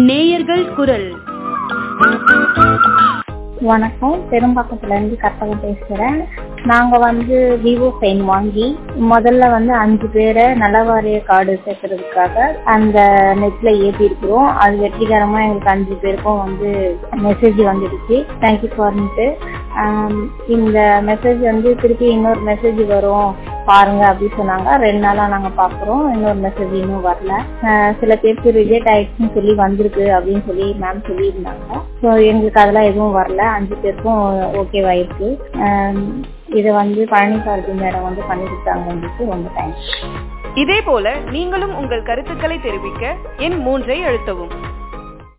நேயர்கள் குரல். வணக்கம், பெரும்பாக்கத்துல இருந்து கற்பகம் பேசுறேன். நாங்க விவோ ஃபைன் வாங்கி முதல்ல 5 பேரை நலவாரிய கார்டு சேர்க்கறதுக்காக அந்த நெட்ல ஏற்றி இருக்கிறோம். அது வெற்றிகரமா எங்களுக்கு 5 பேருக்கும் மெசேஜ் வந்துடுச்சு. தேங்க்யூ ஃபார்ன்ட்டு. இந்த மெசேஜ் திருப்பி இன்னொரு மெசேஜ் வரும் பாருங்க அப்படின்னு சொன்னாங்க. 2 நாளா நாங்க பாக்குறோம், இன்னொரு மெசேஜ் இன்னும் வரல. சில பேருக்கு ரிஜெக்ட் ஆயிடுச்சுன்னு சொல்லி வந்திருக்கு அப்படின்னு சொல்லி மேம் சொல்லியிருந்தாங்க. ஸோ எங்களுக்கு அதெல்லாம் எதுவும் வரல. 5 பேருக்கும் ஓகேவாயிருக்கு. இதை பழனிசாரதி மேடம் பண்ணி கொடுத்தாங்க. ரொம்ப தேங்க்ஸ். இதே போல நீங்களும் உங்கள் கருத்துக்களை தெரிவிக்க எண் 3 அழுத்தவும்.